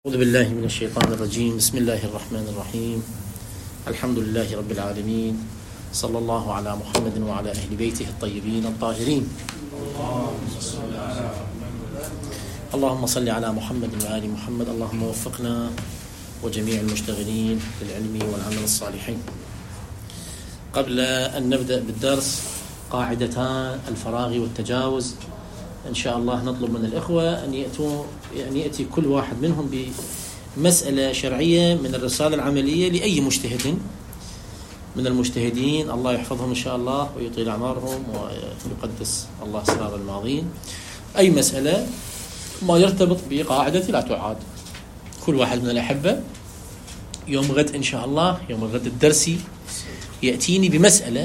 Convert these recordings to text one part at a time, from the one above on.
أعوذ بالله من الشيطان الرجيم. بسم الله الرحمن الرحيم. الحمد لله رب العالمين، صلى الله على محمد وعلى أهل بيته الطيبين الطاهرين. اللهم صل على محمد وآل محمد. اللهم وفقنا وجميع المشتغلين للعلم والعمل الصالحين. قبل أن نبدأ بالدرس، قاعدتان الفراغ والتجاوز إن شاء الله نطلب من الإخوة أن يأتي كل واحد منهم بمسألة شرعية من الرسالة العملية لأي مجتهد من المجتهدين، الله يحفظهم إن شاء الله ويطيل أعمارهم ويقدس الله أسرار الماضين. أي مسألة ما يرتبط بقاعدة لا تعاد. كل واحد من الأحبة يوم غد إن شاء الله، يوم الغد الدرسي، يأتيني بمسألة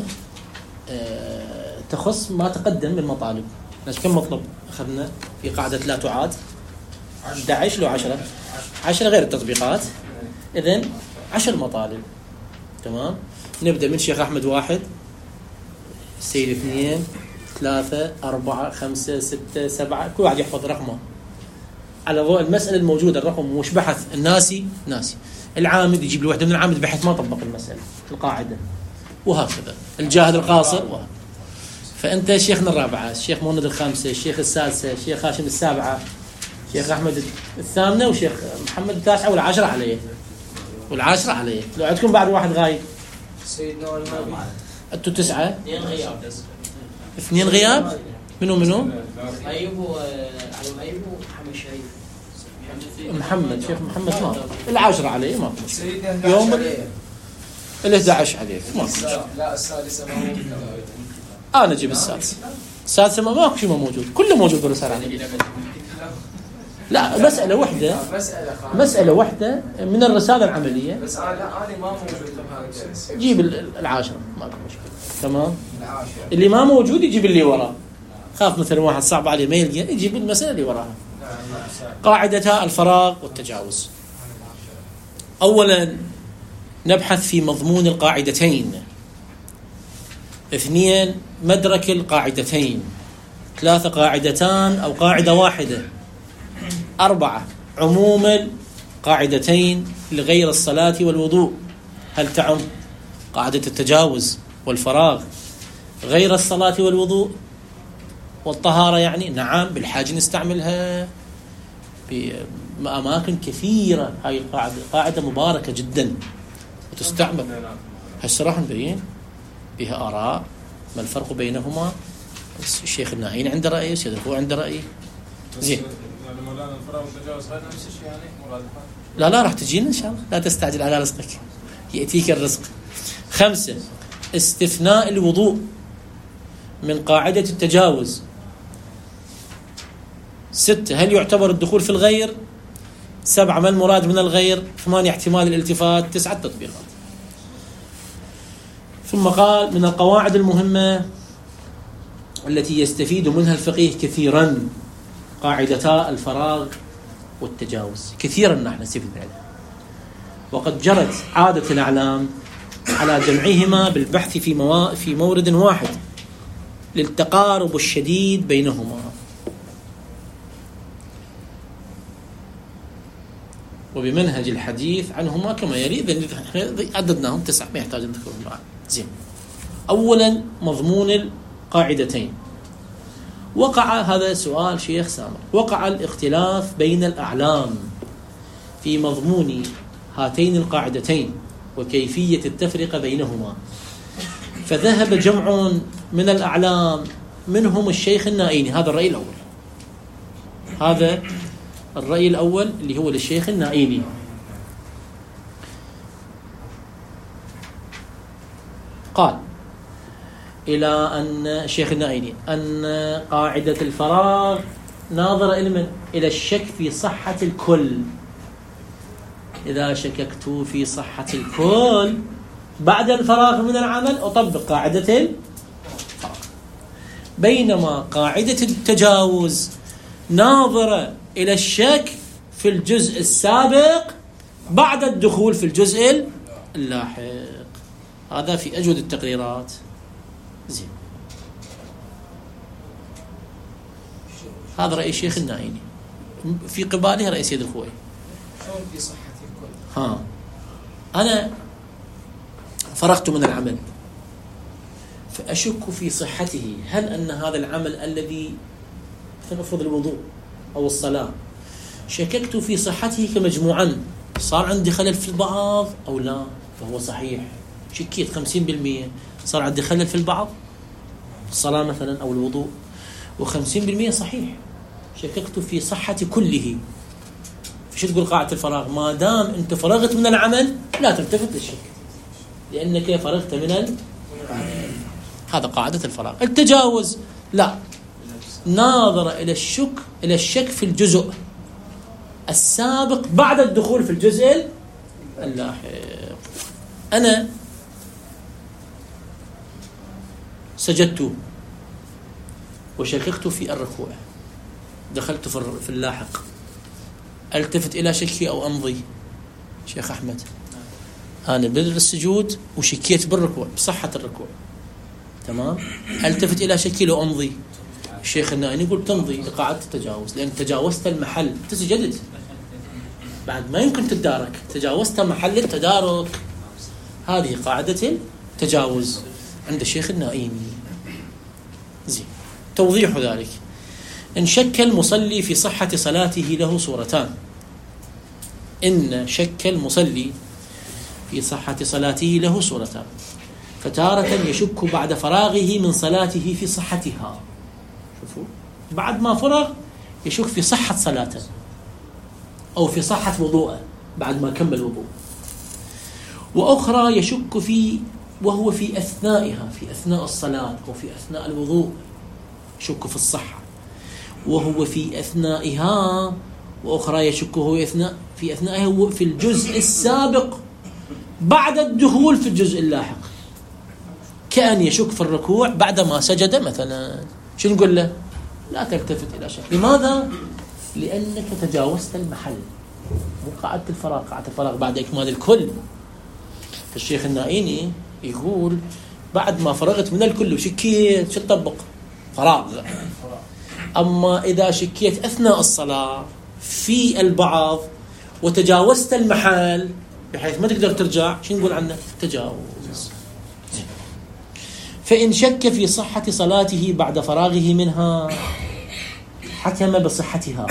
تخص ما تقدم من مطالب. كم مطلب أخذنا في قاعدة لا تعاد؟ 11 لو 10 غير التطبيقات. إذن 10 مطالب. تمام. نبدأ من شيخ أحمد 1، السيد 2، 3، 4، 5، 6، 7. كل واحد يحفظ رقمه على ضوء المسألة الموجودة. الرقم مش بحث الناسي العامد يجيب له وحدة من العامد بحث ما طبق المسألة القاعدة، وهكذا الجاهد القاصر وهكذا. فأنت شيخنا 4، الشيخ مهند 5، الشيخ 6، الشيخ هاشم 7، الشيخ أحمد 8، والشيخ محمد 9، وال10 عليه لو عندكم بعد واحد غايب سيدنا والنبي أنتوا 9. 2 غياب. 2 غياب. منو أيوب ومحمد شريف. محمد شيخ محمد ما ال10 عليه ما سيدنا يوم ال11 عليه ما لا السادسة ما هو. أنا أجيب السادسة ما شيء موجود، كله موجود بالرسالة العملية. لا مسألة واحدة من الرسالة العملية. بس أنا ما موجود بهذا. جيب 10 ما في مشكلة. تمام. اللي ما موجود يجيب اللي وراه. خاف مثلا واحد صعب عليه ما يلقى، يجيب المسألة اللي وراها. قاعدتها الفراغ والتجاوز. أولا نبحث في مضمون القاعدتين. 2 مدرك القاعدتين. 3 قاعدتان أو قاعدة واحدة. 4 عموم القاعدتين لغير الصلاة والوضوء. هل تعم قاعدة التجاوز والفراغ غير الصلاة والوضوء والطهارة؟ يعني نعم، بالحاجة نستعملها بأماكن كثيرة. هاي قاعدة مباركة جدا وتستعمل. هسه راح نبين بها آراء ما الفرق بينهما. الشيخ الناهين عنده رأي، السيد الخوي عنده رأي. زين. يعني مولانا الفراغ والتجاوز هذا نفس الشيء يعني مرادفات؟ لا راح تجينا إن شاء الله، لا تستعجل على رزقك، يأتيك الرزق. 5 استثناء الوضوء من قاعدة التجاوز. 6 هل يعتبر الدخول في الغير؟ 7 ما المراد من الغير؟ 8 احتمال الالتفات. 9 تطبيقات. ثم قال من القواعد المهمة التي يستفيد منها الفقيه كثيرا قاعدتا الفراغ والتجاوز. كثيرا نحن نستفيد منها، وقد جرت عادة الأعلام على جمعهما بالبحث في مورد واحد للتقارب الشديد بينهما، وبمنهج الحديث عنهما كما يلي. عددناهم 9 ما يحتاج نذكرهم بعد. زين. أولا مضمون القاعدتين. وقع هذا سؤال شيخ سامر، وقع الاختلاف بين الأعلام في مضمون هاتين القاعدتين وكيفية التفرقة بينهما، فذهب جمع من الأعلام منهم الشيخ النائيني. هذا الرأي الأول اللي هو للشيخ النائيني. قال إلى أن الشيخ النائيني أن قاعدة الفراغ ناظرة إلى الشك في صحة الكل. إذا شككت في صحة الكل بعد الفراغ من العمل أطبق قاعدة الفراغ، بينما قاعدة التجاوز ناظرة إلى الشك في الجزء السابق بعد الدخول في الجزء اللاحق. هذا في أجود التقريرات. زين. هذا رأي الشيخ النائيني، في قباله رأي سيد الخوي. شلون في صحة الكل؟ أنا فرغت من العمل فأشك في صحته. هل أن هذا العمل الذي فنفرض الوضوء أو الصلاة شككت في صحته كمجموعا، صار عندي خلل في البعض أو لا، فهو صحيح. شكيت 50%، صار عندي خلل في البعض الصلاة مثلا أو الوضوء، و50% صحيح، شككت في صحة كله. فشو تقول قاعدة الفراغ؟ ما دام أنت فرغت من العمل لا تلتفت للشك، لأنك فرغت من العمل. هذا قاعدة الفراغ. التجاوز لا، ناظر إلى الشك في الجزء السابق بعد الدخول في الجزء اللاحق. أنا سجدت وشككت في الركوع، دخلت في اللاحق، التفت إلى شكي أو أمضي؟ شيخ أحمد، أنا بدر السجود وشكيت بالركوع، بصحة الركوع، تمام، التفت إلى شكي لو أمضي؟ الشيخ النائي يقول تمضي لقاعدة التجاوز، لأن تجاوزت المحل، تسجدت بعد ما يمكن تتدارك، تجاوزت محل التدارك. هذه قاعدة التجاوز عند الشيخ النائيني. زين، توضيح ذلك: إن شك المصلي في صحة صلاته له صورتان. إن شك المصلي في صحة صلاته له صورتان، فتارة يشك بعد فراغه من صلاته في صحتها. شوفوا، بعد ما فرغ يشك في صحة صلاته أو في صحة وضوءه بعد ما كمل وضوء. وأخرى يشك وهو في أثنائها، في أثناء الصلاة أو في أثناء الوضوء يشك في الصحة، وهو في أثنائها. وأخرى يشك في أثنائها في الجزء السابق بعد الدخول في الجزء اللاحق، كأن يشك في الركوع بعد ما سجد مثلا. شو نقول له؟ لا تلتفت إلى شك. لماذا؟ لأنك تجاوزت المحل، مو قاعدة الفراغ. قاعدة الفراغ بعد إكمال الكل. فالشيخ النائيني يقول بعد ما فرغت من الكل وشكيت، شو تطبق؟ فراغ. أما إذا شكيت أثناء الصلاة في البعض وتجاوزت المحل بحيث ما تقدر ترجع، شو نقول عنه؟ تجاوز. فإن شك في صحة صلاته بعد فراغه منها حكم بصحتها،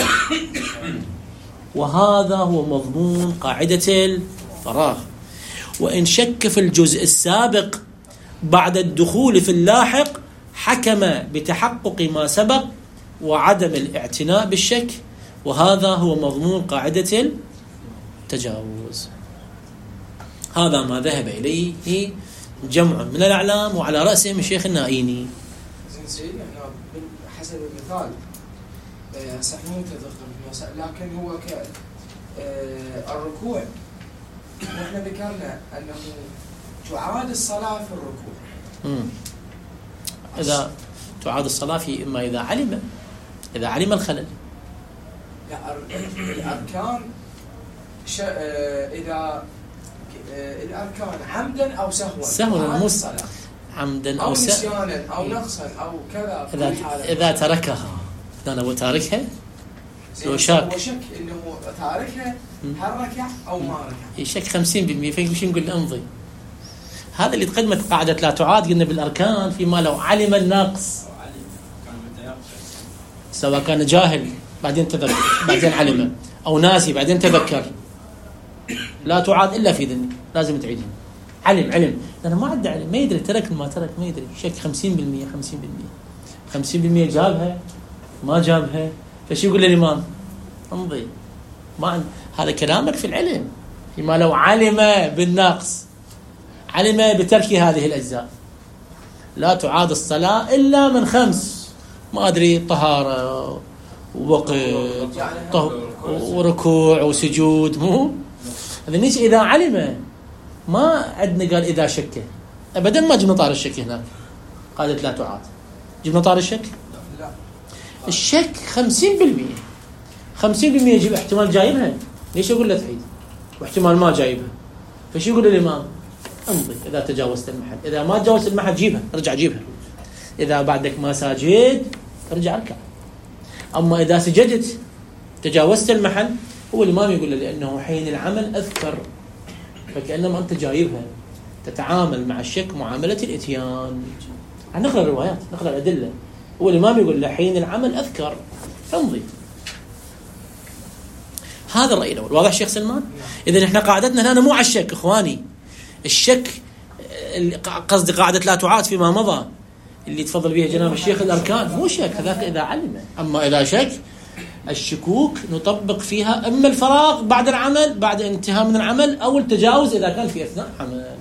وهذا هو مضمون قاعدة الفراغ. وإن شك في الجزء السابق بعد الدخول في اللاحق حكم بتحقق ما سبق وعدم الاعتناء بالشك، وهذا هو مضمون قاعدة التجاوز. هذا ما ذهب إليه جمع من الأعلام وعلى رأسهم الشيخ النائيني. زين سيدي، احنا حسب المثال صح مو تدخل، لكن هو الركوع نحن ذكرنا أنه تعاد الصلاة في الركوع. إذا تعاد الصلاة في إما إذا علم الخلل. لا، الأركان إذا الأركان عمدا أو سهوا مو عمدا أو نسيانا أو نقصا أو كذا. إذا تركها، أنا هو تاركها لو شك إنه تاركها هل ركع أو ما ركع، يشك 50%. فيش نقول أمضي. هذا اللي تقدمت قاعدة لا تعاد. قلنا بالأركان فيما لو علم النقص، سواء كان جاهل بعدين تذكر بعدين علم، أو ناسي بعدين تذكر، لا تعاد إلا في ذنب، لازم تعيدها. علم لأنه ما عنده علم، ما يدري ترك ما ترك، ما يدري. شك 50% جابها ما جابها، فشو يقول للإمام؟ امضي. هذا كلامك في العلم. فيما لو علم بالنقص، علم بترك هذه الأجزاء، لا تعاد الصلاة إلا من 5، ما أدري، طهارة ووقت وركوع وسجود. مو هذا نيش إذا علم، ما عندنا قال إذا شك أبدا. ما جبنا طار الشك هناك، قالت لا تعاد. جبنا طار الشك؟ لا. الشك 50% يجيب احتمال جايبها، ليش أقول له تعيد؟ واحتمال ما جايبها، فشو يقول الإمام؟ امضي إذا تجاوزت المحل. إذا ما تجاوزت المحل جيبها، ارجع جيبها. إذا بعدك ما ساجد ارجع اركع. أما إذا سجدت تجاوزت المحل هو الإمام يقول له لأنه حين العمل أذكر، فكأنما أنت جايبها تتعامل مع الشك معاملة الإتيان. نقرأ الروايات، نقرأ الأدلة. هو الإمام يقول له حين العمل أذكر فامضي. هذا الرأي الأول. واضح شيخ سلمان؟ إذن إحنا قاعدتنا هنا مو على الشك إخواني. الشك قصدي قاعدة لا تعاد فيما مضى اللي تفضل بها جناب الشيخ الأركان، مو شك هذاك إذا علم. أما إذا شك الشكوك نطبق فيها إما الفراغ بعد العمل، بعد انتهاء من العمل، أو التجاوز إذا كان في أثناء عمل.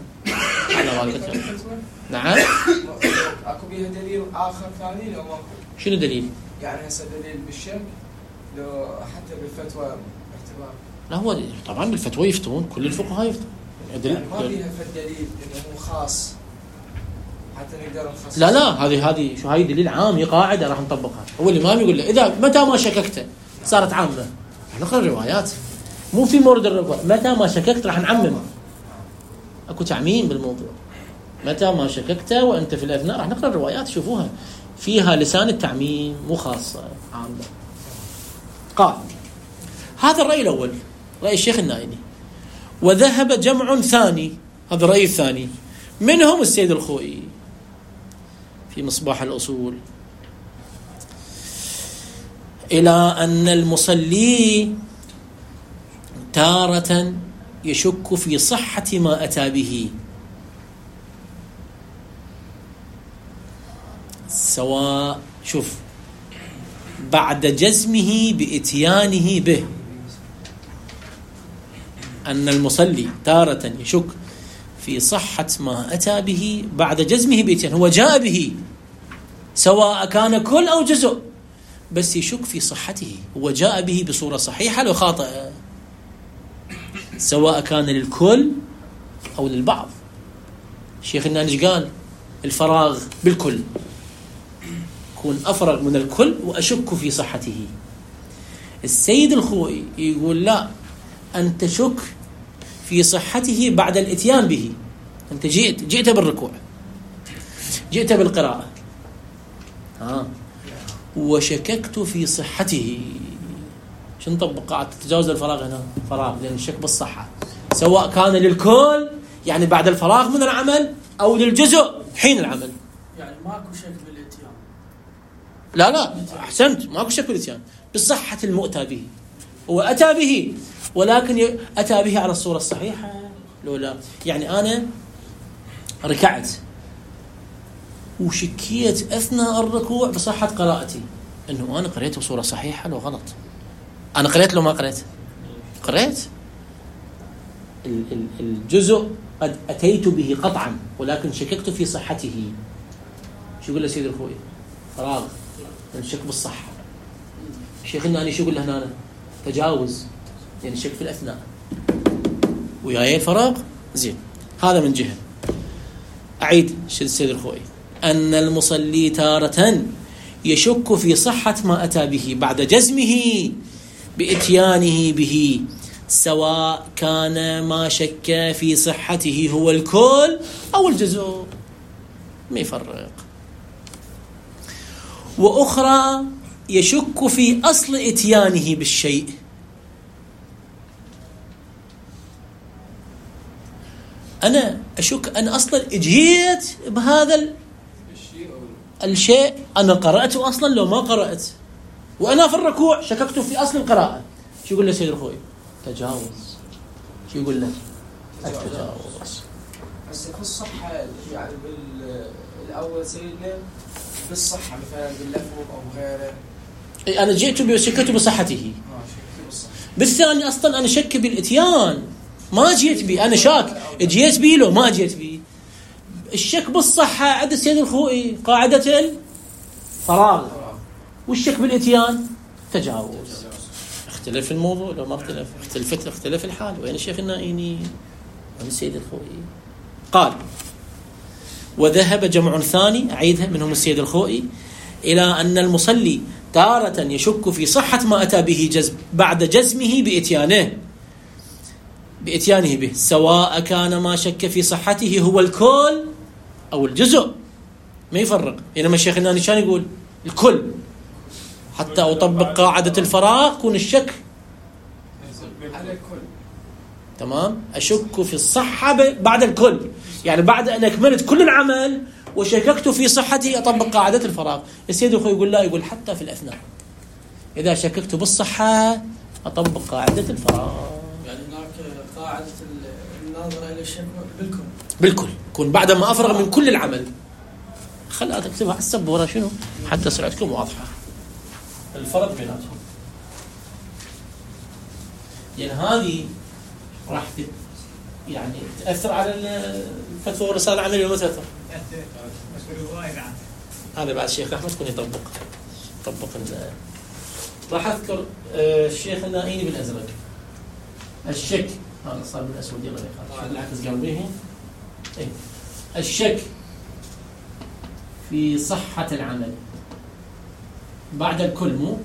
نعم. اكو بيها دليل اخر ثاني لو ماكو؟ شنو دليل؟ يعني هسه دليل بالشك لو حتى بالفتوى اعتبار؟ لا هو طبعا بالفتوى يفتون، كل الفقهاء يفتون. يعني ما فيها دليل انه مو خاص حتى نقدر نخصص؟ لا هذه شو، هاي دليل عام، هي قاعده راح نطبقها. هو الامام يقول له اذا متى ما شككت صارت عامه. نقرا الروايات، مو في مورد الرواية، متى ما شككت راح نعمم. اكو تعميم بالموضوع. متى ما شككت وانت في الاثناء، راح نقرا الروايات شوفوها فيها لسان التعميم، مو خاصه عامه. قال هذا الراي الاول، راي الشيخ النائني. وذهب جمع ثاني، هذا الراي الثاني، منهم السيد الخوئي في مصباح الأصول، إلى أن المصلي تارة يشك في صحة ما أتى به، سواء شوف بعد جزمه بإتيانه به. أن المصلي تارة يشك في صحة ما أتى به بعد جزمه بإتيانه، هو جاء به سواء كان كل أو جزء، بس يشك في صحته. هو جاء به بصورة صحيحة لو خاطئة، سواء كان للكل أو للبعض. الشيخ النانج قال الفراغ بالكل، كون أفرغ من الكل وأشك في صحته. السيد الخوئي يقول لا، أن تشك في صحته بعد الاتيان به. أنت جئت بالركوع، جئت بالقراءة، وشككت في صحته. شو نطبق؟ قاعد تتجاوز الفراغ هنا، فراغ، لأن الشك بالصحة سواء كان للكل يعني بعد الفراغ من العمل أو للجزء حين العمل. يعني ماكو شك بالاتيان؟ لا أحسنت، ماكو شك بالاتيان، بالصحة المؤتى به. هو أتى به، ولكن أتى به على الصورة الصحيحة لو لا. يعني أنا ركعت وشكيت أثناء الركوع بصحة قراءتي، إنه أنا قرأت بصورة صحيحة لو غلط. أنا قرأت لو ما قرأت الجزء قد أتيت به قطعا، ولكن شككت في صحته. شو يقول له سيد الخوئي؟ فراغ، الشك بالصحة. الشيخ الناني شو يقول له هنا؟ تجاوز، يعني شك في الأثناء وياي الفراغ. زين، هذا من جهة. أعيد شد السيد الخوئي، أن المصلي تارة يشك في صحة ما أتى به بعد جزمه بإتيانه به، سواء كان ما شك في صحته هو الكل أو الجزء، ما يفرق. وأخرى يشك في أصل إتيانه بالشيء، أنا أشك أن أصلا اجيت بهذا الشيء، أنا قرأته أصلا لو ما قرأت، وأنا في الركوع شككت في أصل القراءة. شو يقول له سيد الخوي؟ تجاوز. شو يقول له؟ التجاوز. بس في الصحة يعني بالأول سيدنا بالصحة مثلا باللفظ أو غيره. أنا جئت وشككت بصحته. بالثاني أصلا أنا شك بالإتيان، ما جيت بي، أنا شاك جيت بي لو ما جيت بي. الشك بالصحة عند السيد الخوئي قاعدة الفراغ، والشك بالإتيان تجاوز. اختلف الموضوع لو ما اختلف الحال. وين الشيخ النائيني؟ وين السيد الخوئي؟ قال وذهب جمع ثاني، أعيدها، منهم السيد الخوئي، إلى أن المصلي تارة يشك في صحة ما أتى به بعد جزمه بإتيانه به، سواء كان ما شك في صحته هو الكل أو الجزء، ما يفرق. إنما الشيخ الناني شان يقول الكل، حتى أطبق قاعدة الفراغ كون الشك تمام. أشك في الصحة بعد الكل، يعني بعد أن أكملت كل العمل وشككت في صحته أطبق قاعدة الفراغ. السيد الخوي يقول لا، يقول حتى في الأثناء إذا شككت بالصحة أطبق قاعدة الفراغ. يعني هناك قاعدة الناظرة إلى الشك بالكل يكون بعد ما أفرغ من كل العمل. خلها تكتبها على السبورة شنو حتى سرعتكم واضحة الفرق بيناتهم. يعني هذه راح يعني تأثر على الفتوى والرسالة العملية ولا ما تأثر؟ هذا بعد الشيخ أحمد يكون يطبق راح أذكر الشيخ النائيني بالأزرق. الشك هذا صار بالأسود، يلا يا أخي بالعكس قلبيه. الشك في صحة العمل بعد الكل، مو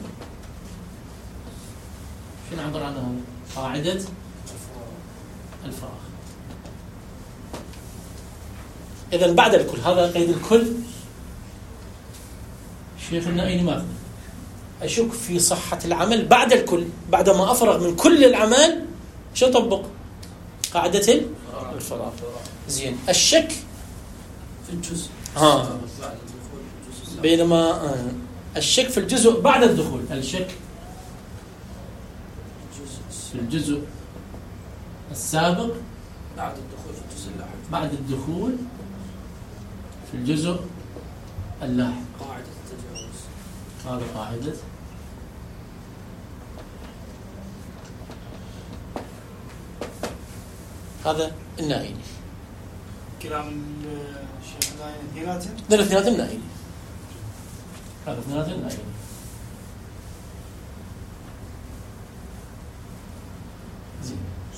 شنو نعبر عنها؟ قاعدة الفراغ. إذن بعد الكل، هذا قيد الكل. الشيخ النائيني ماذا؟ أشك في صحة العمل بعد الكل، بعد ما أفرغ من كل العمل شو أطبق؟ قاعدة الفراغ. زين. الشك في الجزء بينما الشك في الجزء بعد الدخول. الشك في الجزء السابق بعد الدخول في الجزء اللاحق. بعد الدخول في الجزء اللاحق. قاعدة التجاوز. هذا قاعدة هذا النائيني. كلام الشيخ النائيني اثنينات النائيني. هذا اثنينات النائيني. زين.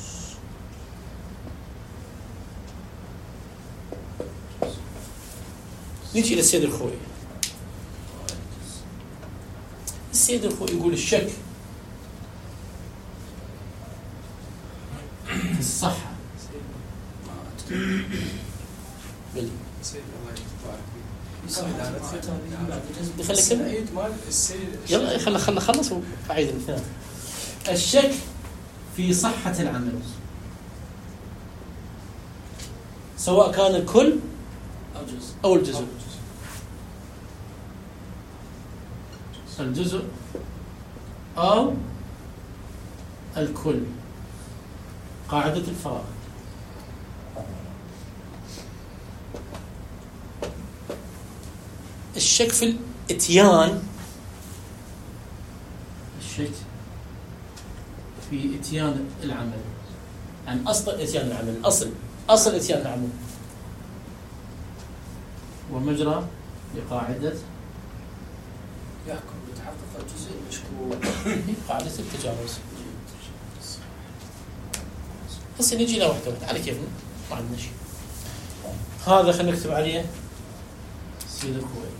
نيجي إلى السيد الخوي. السيد الخوي يقول الشك في الصحة بلي يلا خلص وأعيد المثال. الشك في صحة العمل سواء كان الكل أو الجزء. الجزء أو الكل. قاعدة الفراغ. الشك في الاتيان. الشك في اتيان العمل، يعني أصل اتيان العمل، أصل اتيان العمل ومجرى لقاعدة يحكم بتحقق الجزء المشكوك. قاعدة التجاوز. هسه نجي إلى واحدة على كيفنا، ما عندنا شيء. هذا خلينا نكتب عليه سيد الخوي.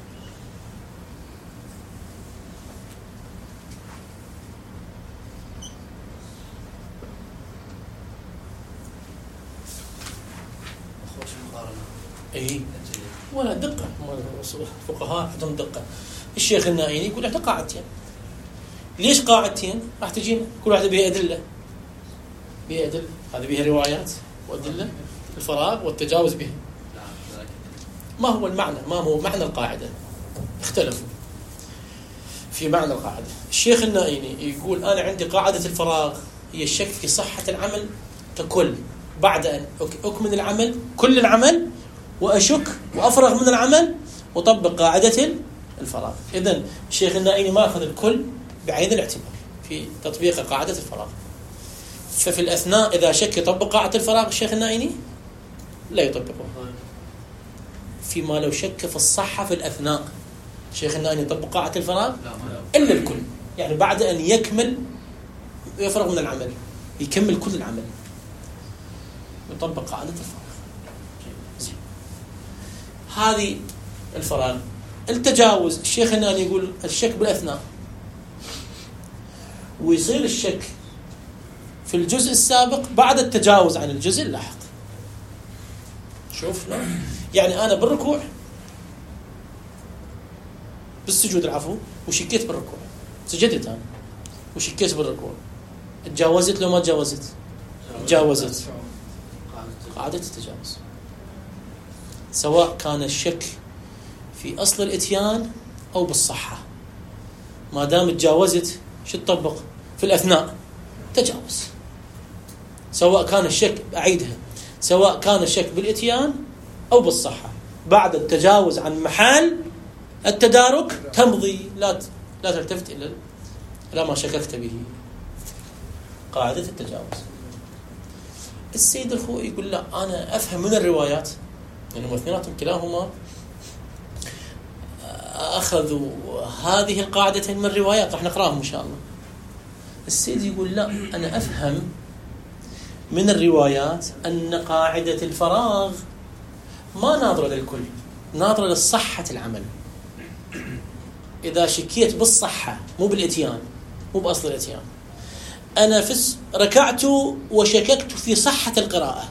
اي ولا دقة، الفقهاء عندهم دقة. الشيخ النائيني يقول احنا قاعدتين. ليش قاعدتين؟ راح تجينا كل واحدة بها أدلة. بها أدلة، هذه بها روايات وأدلة. الفراغ والتجاوز بها. ما هو المعنى؟ ما هو معنى القاعدة؟ اختلفوا في معنى القاعدة. الشيخ النائيني يقول أنا عندي قاعدة الفراغ هي الشك في صحة العمل ككل بعد أن أكمل العمل، كل العمل، وأشك وأفرغ من العمل وطبق قاعدة الفراغ. إذن الشيخ النائيني ما أخذ الكل بعين الاعتبار في تطبيق قاعدة الفراغ. ففي الأثناء إذا شك يطبق قاعدة الفراغ الشيخ النائيني لا يطبقها. فيما لو شك في الصحة في الأثناء الشيخ النائيني يطبق قاعدة الفراغ إلا الكل، يعني بعد أن يكمل ويفرغ من العمل يكمل كل العمل يطبق قاعدة الفراغ. هذه الفراغ. التجاوز الشيخ النائيني يقول الشك بالأثناء، ويصير الشك في الجزء السابق بعد التجاوز عن الجزء اللاحق. شوف يعني أنا بالركوع بالسجود العفو وشكيت بالركوع، سجدت أنا وشكيت بالركوع، تجاوزت لو ما تجاوزت؟ تجاوزت قاعدة التجاوز، سواء كان الشك في أصل الإتيان أو بالصحة، ما دام تجاوزت شو تطبق في الأثناء؟ تجاوز. سواء كان الشك، أعيدها، سواء كان الشك بالإتيان أو بالصحة، بعد التجاوز عن محل التدارك تمضي، لا تلتفت إلى ما شككت به. قاعدة التجاوز. السيد الخوئي يقول لا، أنا أفهم من الروايات، يعني اثنيناتهم كلاهما أخذوا هذه القاعدتين من الروايات، راح نقراهم إن شاء الله. السيد يقول لا، أنا أفهم من الروايات أن قاعدة الفراغ ما ناظرة للكل، ناظرة للصحة العمل. إذا شكيت بالصحة مو بالإتيان، مو بأصل الإتيان، أنا ركعت وشككت في صحة القراءة،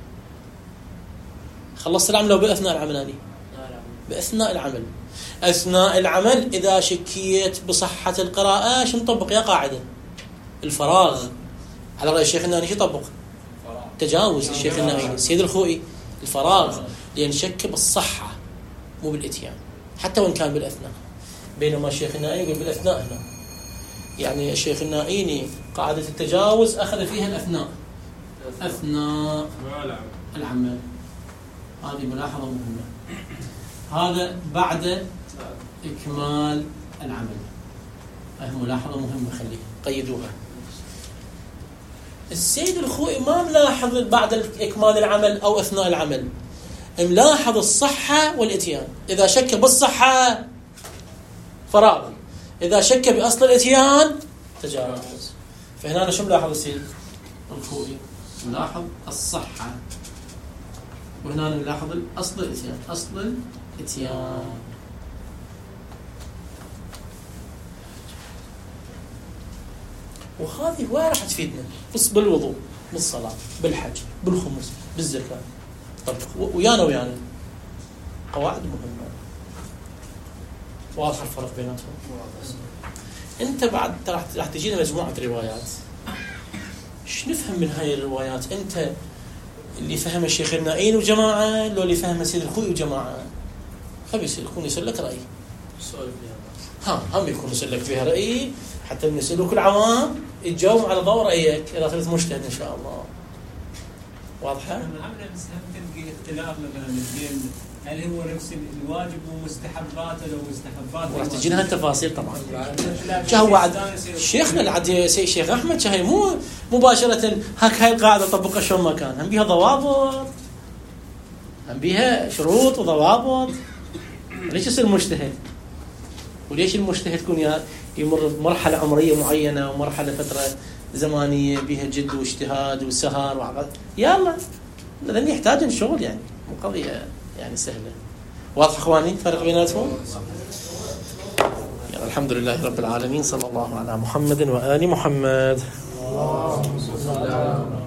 خلصت العمل لو بأثناء العمل؟ بأثناء العمل. أثناء العمل إذا شكيت بصحة القراءة شو نطبق يا قاعدة؟ الفراغ. على رأي الشيخ الناني شو طبق؟ تجاوز. الشيخ الناني السيد الخوئي الفراغ، لأن شك بالصحة مو بالإتيان حتى وإن كان بالأثناء، بينما الشيخ النائي يقول بالأثناء هنا. يعني الشيخ النائيني قاعدة التجاوز أخذ فيها الأثناء، أثناء العمل. هذه ملاحظة مهمة. هذا بعد إكمال العمل، ملاحظة مهمة، خليها قيدوها. السيد الخوئي ما ملاحظ بعد إكمال العمل أو أثناء العمل، ملاحظ الصحة والإتيان. إذا شك بالصحة فراغ، إذا شك بأصل الإتيان تجاوز. فهنا شو ملاحظ السيد الخوئي؟ ملاحظ الصحة، وهنا نلاحظ أصل الإتيان، أصل الإتيان. وهذه وين راح تفيدنا؟ بس بالوضوء، بالصلاة، بالحج، بالخمس، بالزكاة. طب ويانا قواعد مهمة، واضح الفرق بيناتهم. انت بعد راح تجينا مجموعة روايات، ايش نفهم من هاي الروايات؟ انت اللي فهم الشيخ النائين وجماعة، لو اللي فهم السيد الخوئي وجماعة؟ خبيث يكون يسلك رأي، هم يكون يسلك فيها رأي، حتى نسألوك العوام يتجاوب على ضوء رأيك إذا صرت مجتهد إن شاء الله. واضحة؟ عمنا بس هم تلقي اختلاف مثلا بين هل هو نفس الواجب ومستحباته لو مستحباته. راح تجينا هالتفاصيل طبعا. شهو بعد شيخنا العادي الشيخ أحمد شهي مو مباشرة هاي القاعدة طبقها شلون ما كان، هم بيها ضوابط، هم بيها شروط وضوابط. ليش يصير مجتهد؟ وليش المجتهد يكون يمر بمرحلة عمرية معينة ومرحلة فترة زمانية بها جد واجتهاد وسهر وعبد؟ يلا لأن يحتاج شغل، يعني مو قضية يعني سهلة. واضح اخواني فرق بيناتهم؟ يعني الحمد لله رب العالمين، صلى الله على محمد وآل محمد.